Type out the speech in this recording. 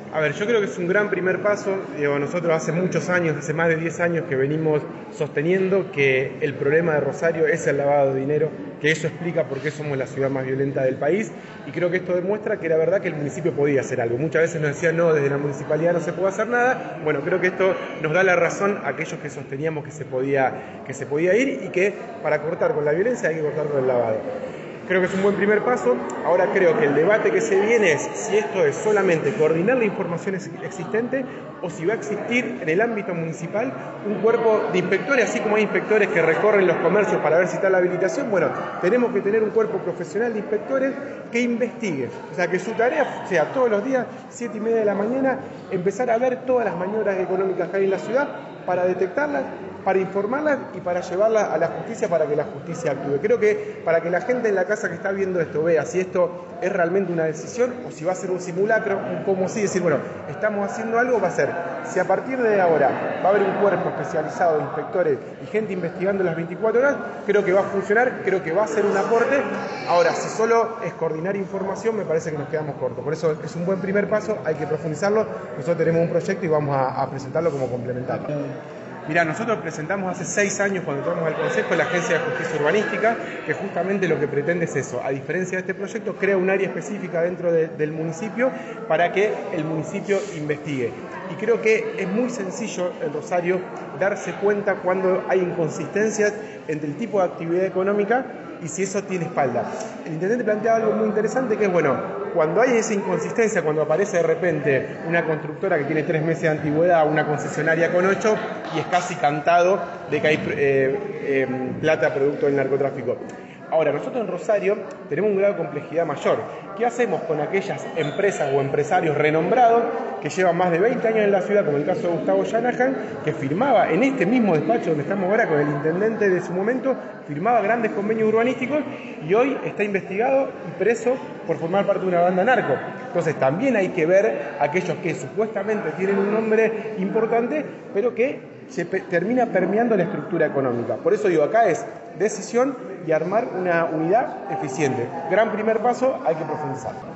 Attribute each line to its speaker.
Speaker 1: A ver, yo creo que es un gran primer paso. Digo, nosotros hace muchos años, hace más de 10 años que venimos sosteniendo que el problema de Rosario es el lavado de dinero, que eso explica por qué somos la ciudad más violenta del país, y creo que esto demuestra que era verdad que el municipio podía hacer algo. Muchas veces nos decían, no, desde la municipalidad no se puede hacer nada. Bueno, creo que esto nos da la razón a aquellos que sosteníamos que se podía ir y que para cortar con la violencia hay que cortar con el lavado. Creo que es un buen primer paso. Ahora creo que el debate que se viene es si esto es solamente coordinar la información existente o si va a existir en el ámbito municipal un cuerpo de inspectores, así como hay inspectores que recorren los comercios para ver si está la habilitación. Bueno, tenemos que tener un cuerpo profesional de inspectores que investigue. O sea, que su tarea sea todos los días, 7:30 de la mañana, empezar a ver todas las maniobras económicas que hay en la ciudad para detectarlas, para informarlas y para llevarlas a la justicia para que la justicia actúe. Creo que para que la gente en la casa que está viendo esto vea si esto es realmente una decisión o si va a ser un simulacro, como si decir, bueno, estamos haciendo algo, va a ser, si a partir de ahora va a haber un cuerpo especializado de inspectores y gente investigando las 24 horas, creo que va a funcionar, creo que va a ser un aporte. Ahora, si solo es coordinar información, me parece que nos quedamos cortos. Por eso es un buen primer paso, hay que profundizarlo. Nosotros tenemos un proyecto y vamos a presentarlo como complementario. Mirá, nosotros presentamos hace 6 años cuando entramos al Consejo la Agencia de Justicia Urbanística, que justamente lo que pretende es eso. A diferencia de este proyecto, crea un área específica dentro del municipio para que el municipio investigue. Y creo que es muy sencillo en Rosario darse cuenta cuando hay inconsistencias entre el tipo de actividad económica y si eso tiene espalda. El intendente plantea algo muy interesante que es, bueno, cuando hay esa inconsistencia, cuando aparece de repente una constructora que tiene 3 meses de antigüedad, una concesionaria con 8, y es casi cantado de que hay plata producto del narcotráfico. Ahora, nosotros en Rosario tenemos un grado de complejidad mayor. ¿Qué hacemos con aquellas empresas o empresarios renombrados que llevan más de 20 años en la ciudad, como el caso de Gustavo Shanahan, que firmaba en este mismo despacho donde estamos ahora con el intendente de su momento, firmaba grandes convenios urbanísticos y hoy está investigado y preso por formar parte de una banda narco? Entonces también hay que ver aquellos que supuestamente tienen un nombre importante, pero que se termina permeando la estructura económica. Por eso digo, acá es decisión y armar una unidad eficiente. Gran primer paso, hay que profundizar.